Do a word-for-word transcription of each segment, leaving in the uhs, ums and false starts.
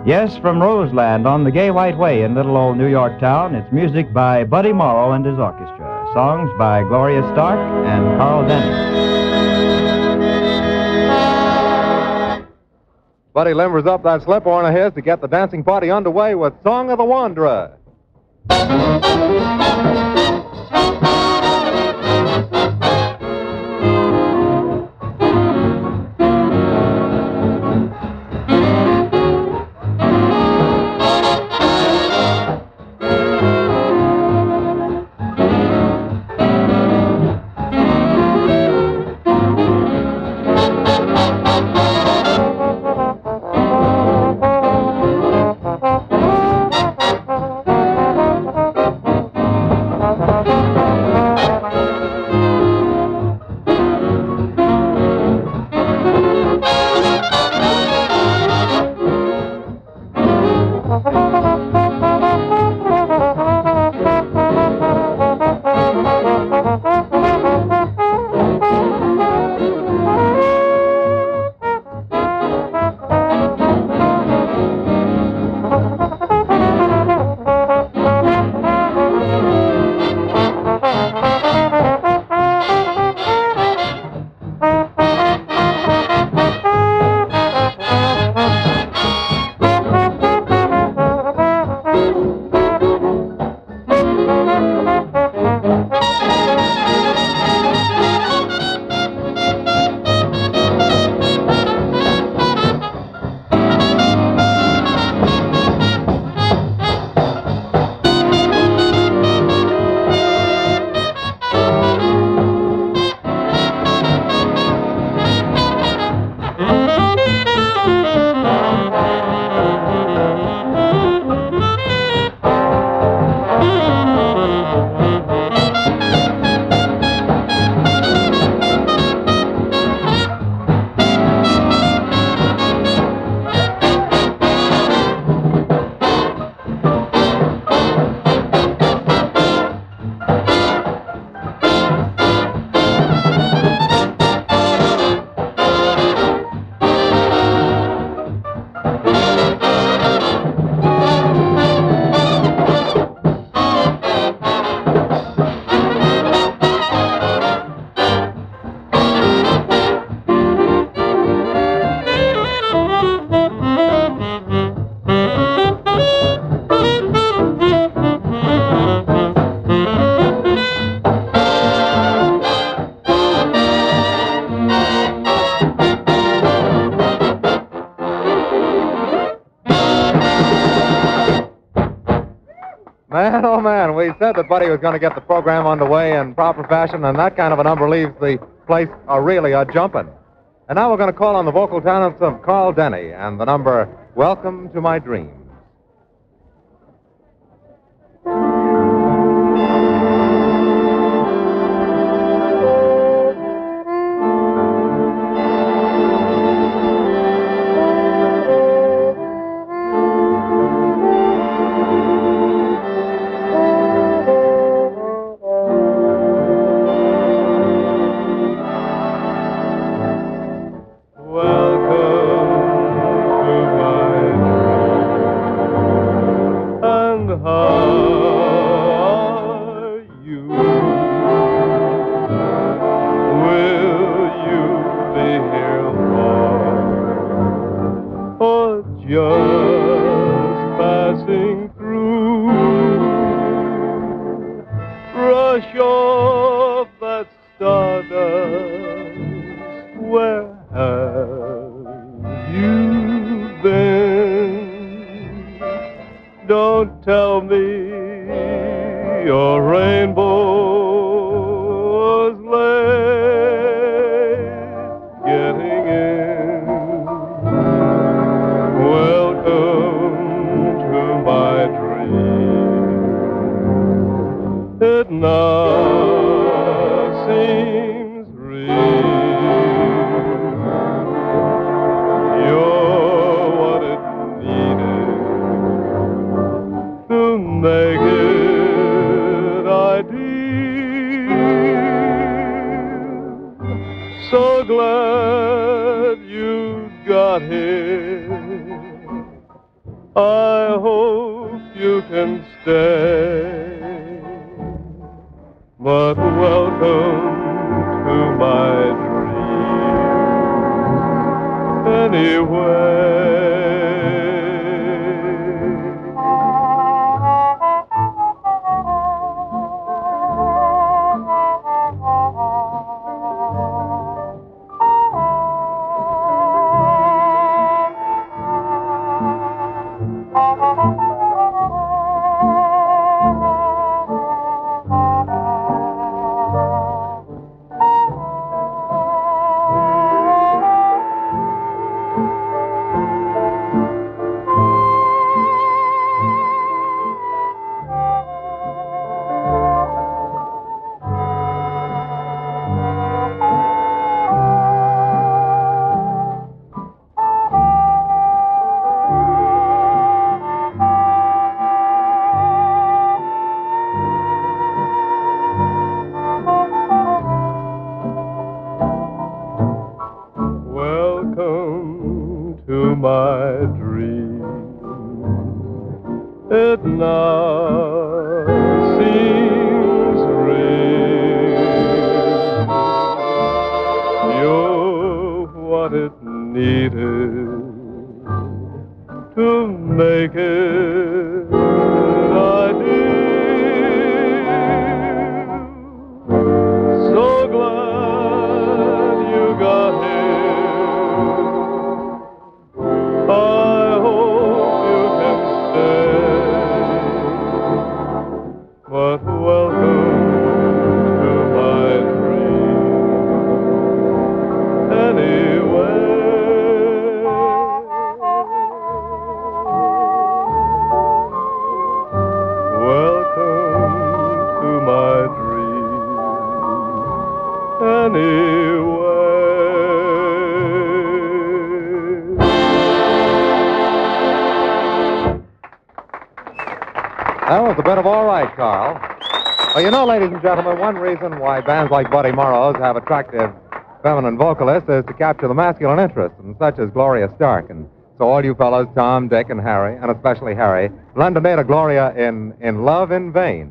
Yes, from Roseland on the Gay White Way in little old New York town, it's music by Buddy Morrow and his orchestra. Songs by Gloria Stark and Carl Denny. Buddy limbers up that slip horn of his to get the dancing party underway with Song of the Wanderer. Man, oh man, we said that Buddy was going to get the program underway in proper fashion, and that kind of a number leaves the place uh, really a jumping. And now we're going to call on the vocal talents of Carl Denny and the number Welcome to My Dreams. Just passing through, rush off that stardust. Where have you been? Don't tell me your rainbow's late getting in. Welcome to my dream. It now seems real. You're what it needed to make it ideal. So glad you got here. I hope you can stay, but welcome to my dream anyway. Welcome to my dream. It now seems real. You're what it needed to make it ideal. So glad you got here. I hope you can stay, but welcome to my dream anyway. Welcome to my dream anyway. That was a bit of all right, Carl. Well, you know, ladies and gentlemen, one reason why bands like Buddy Morrow's have attractive feminine vocalists is to capture the masculine interest, and such as Gloria Stark. And so all you fellows, Tom, Dick, and Harry, and especially Harry, lend a to Gloria in, in Love in Vain.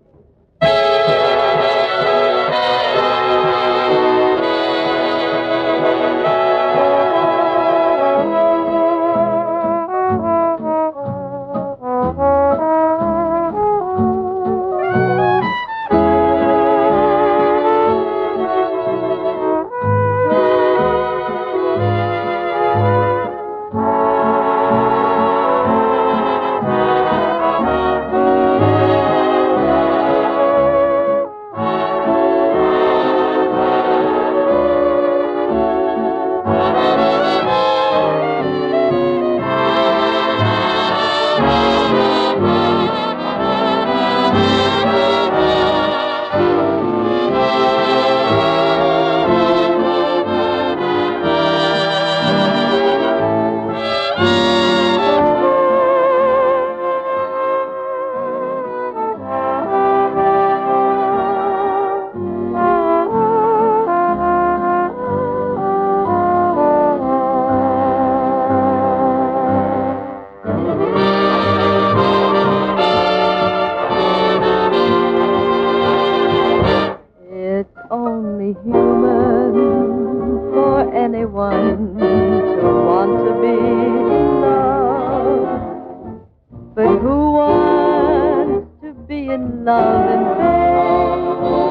Only human for anyone to want to be in love. But who wants to be in love in bed?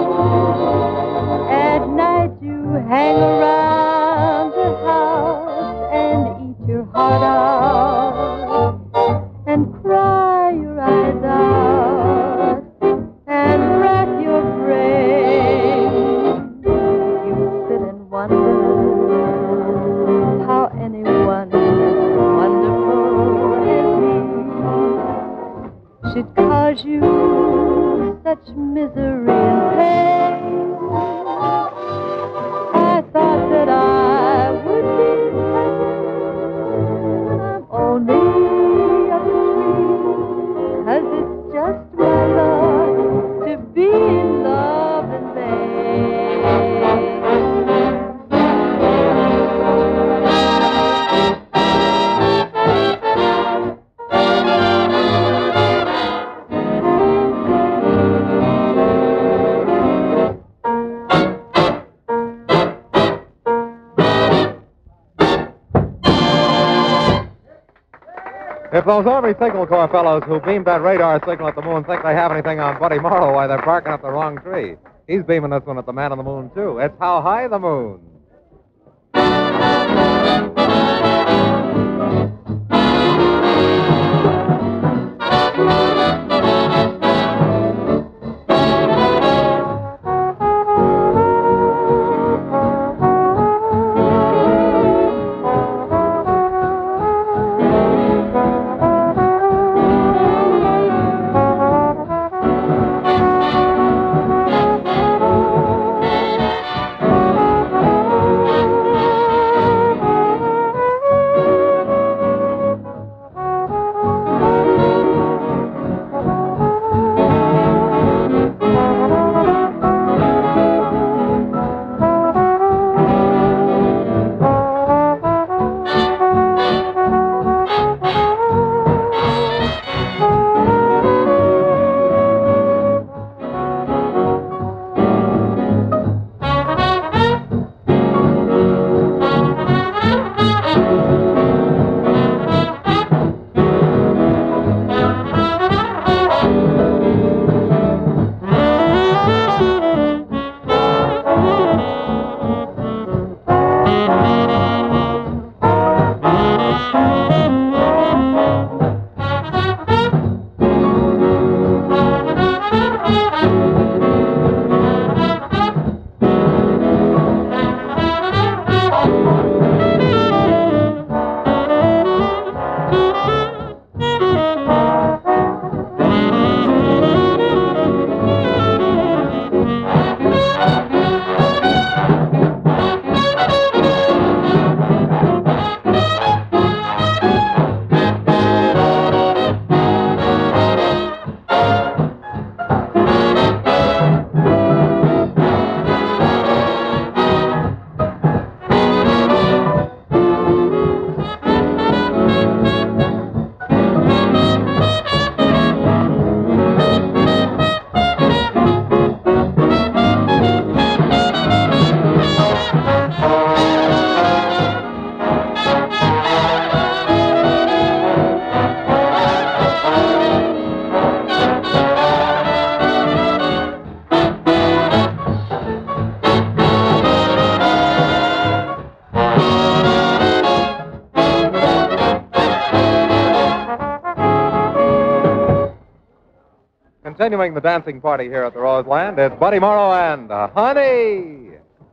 At night you hang around the house and eat your heart out and cry your eyes out and rack your brain. Wonder how anyone wonderful as me should cause you such misery and pain. I thought If those Army Signal Corps fellows who beamed that radar signal at the moon think they have anything on Buddy Morrow, why, they're barking up the wrong tree. He's beaming this one at the man on the moon, too. It's How High the Moon. Continuing the dancing party here at the Roseland, it's Buddy Morrow and uh, Honey.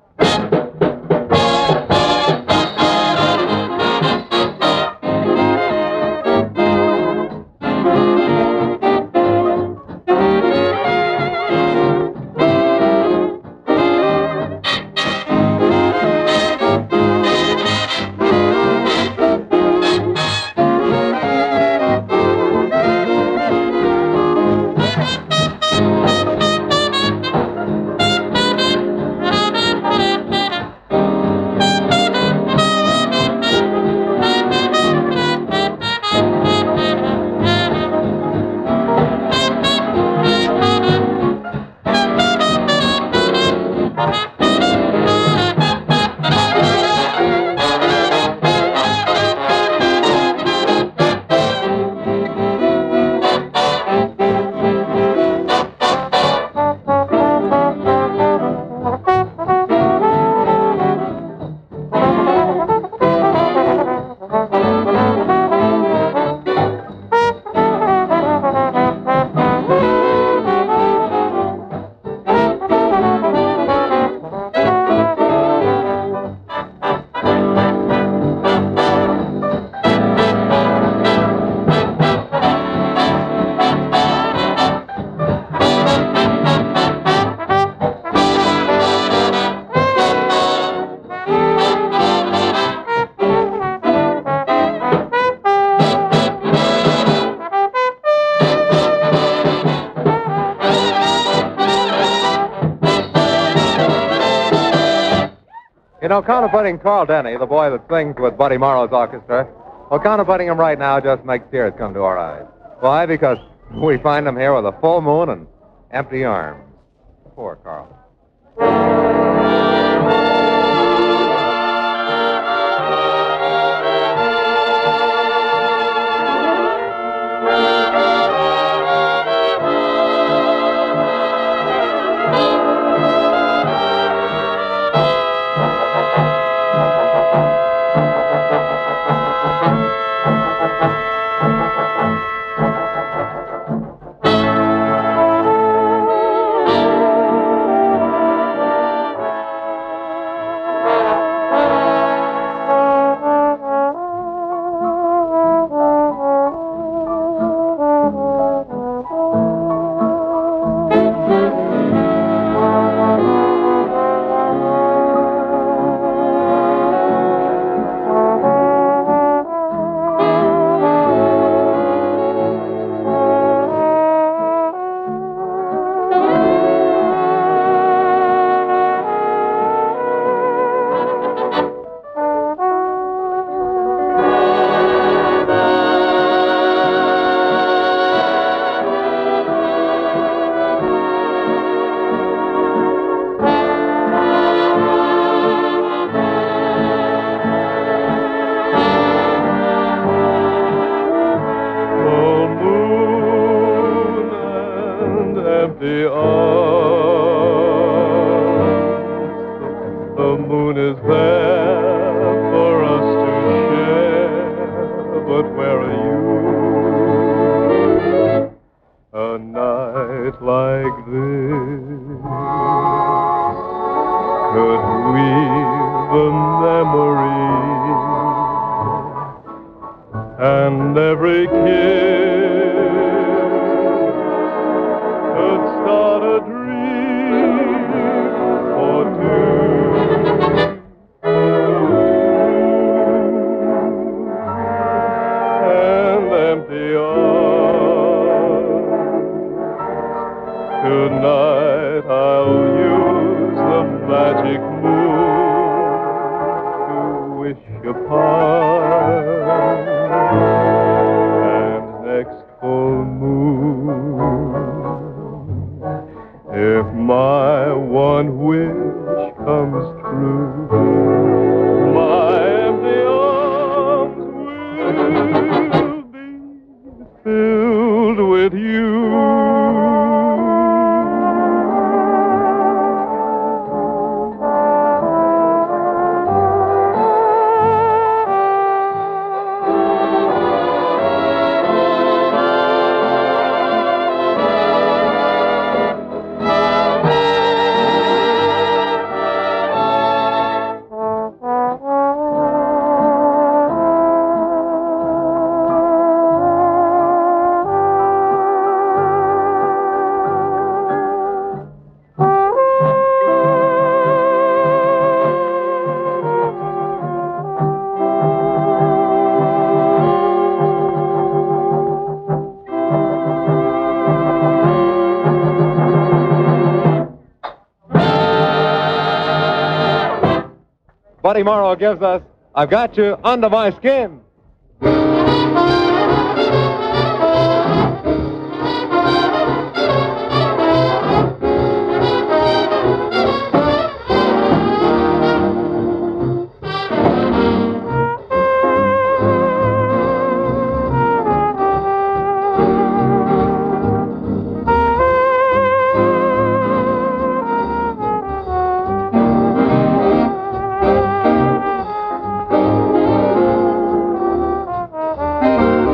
You know, counterpunting Carl Denny, the boy that sings with Buddy Morrow's orchestra, well, counterpunting him right now just makes tears come to our eyes. Why? Because we find him here with a full moon and empty arms. Poor Carl. moon is there for us to share, but where are you? A night like this could weave a memory, and every kiss could start a dream or two. And empty arms. Tonight I'll use the magic moon to wish upon. And next full moon, if my one wish comes true, my empty arms will be filled with you. Buddy Morrow gives us I've Got You Under My Skin. Thank you.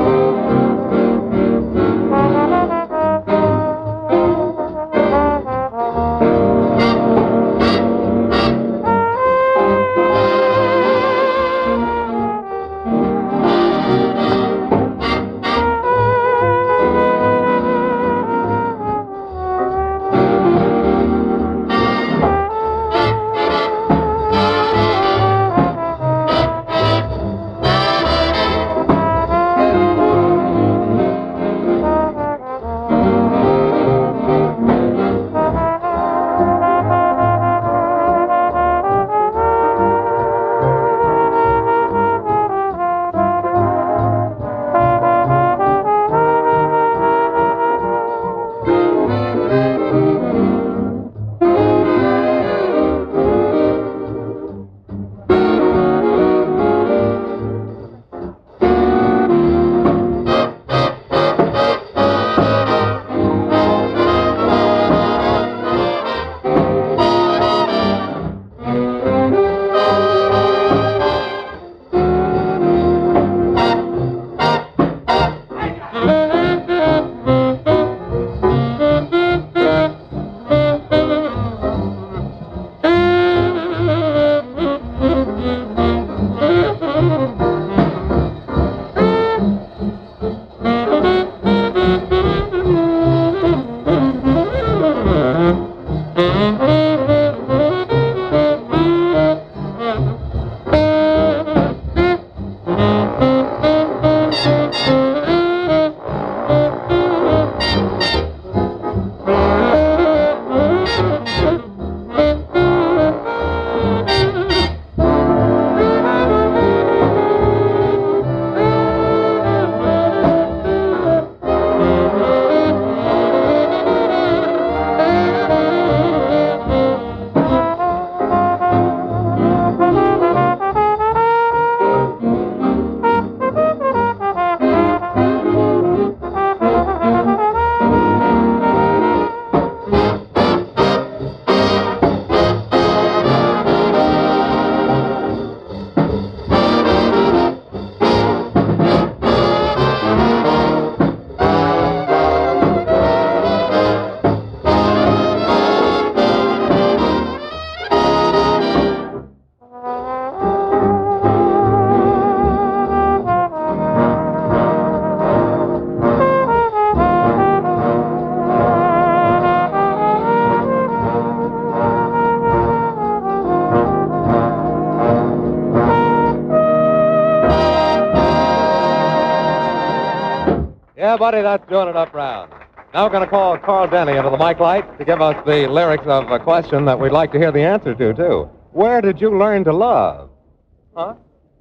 Yeah, buddy, that's doing it up round. Now we're going to call Carl Denny into the mic light to give us the lyrics of a question that we'd like to hear the answer to, too. Where did you learn to love? Huh?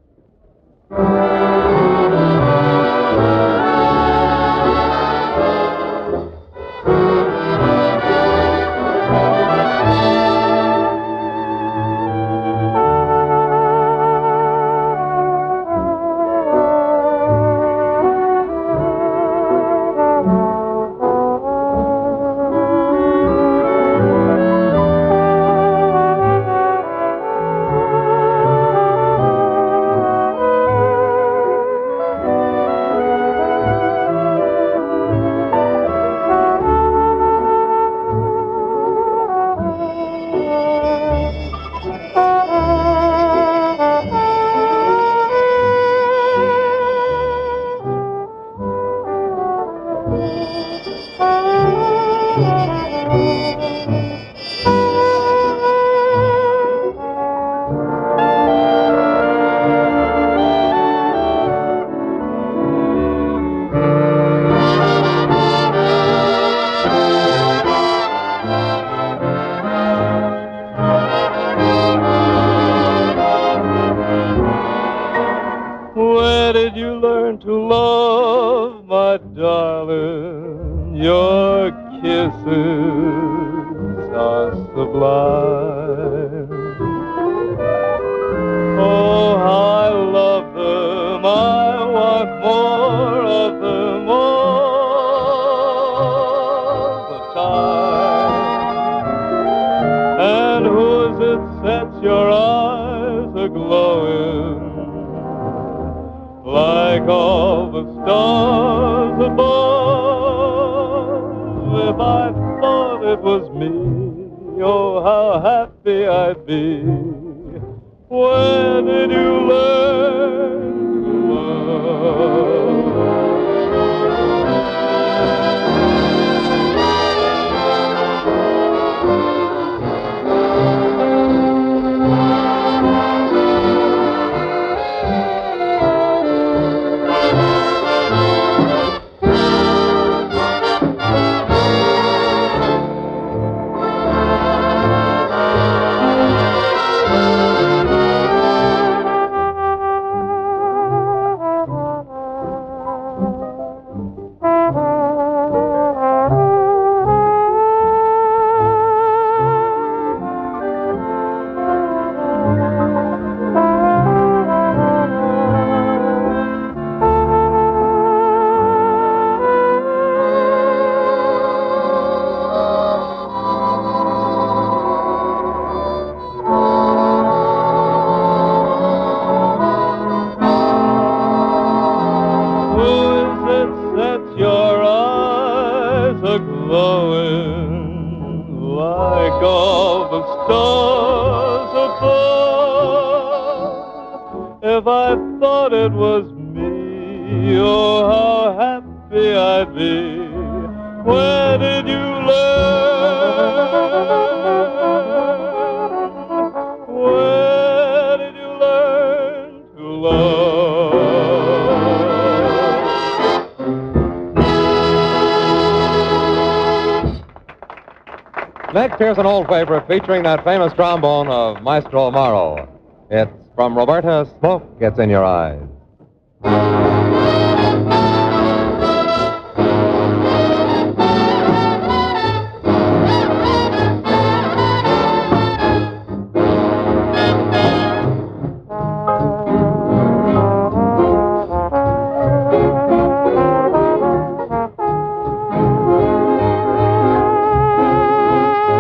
Where did you learn to love, my darling? Your kisses are sublime. Oh, how I love them. I want more of them all the time. And who's it sets your eyes a-glowing like all the stars above? If I thought it was me, oh, how happy I'd be. Where did you learn to love? Glowing like all the stars above. If I thought it was me, oh, how happy I'd be. Where did you learn? Where did you learn to love? Next, here's an old favorite featuring that famous trombone of Maestro Amaro. It's from Roberta, Smoke Gets in Your Eyes.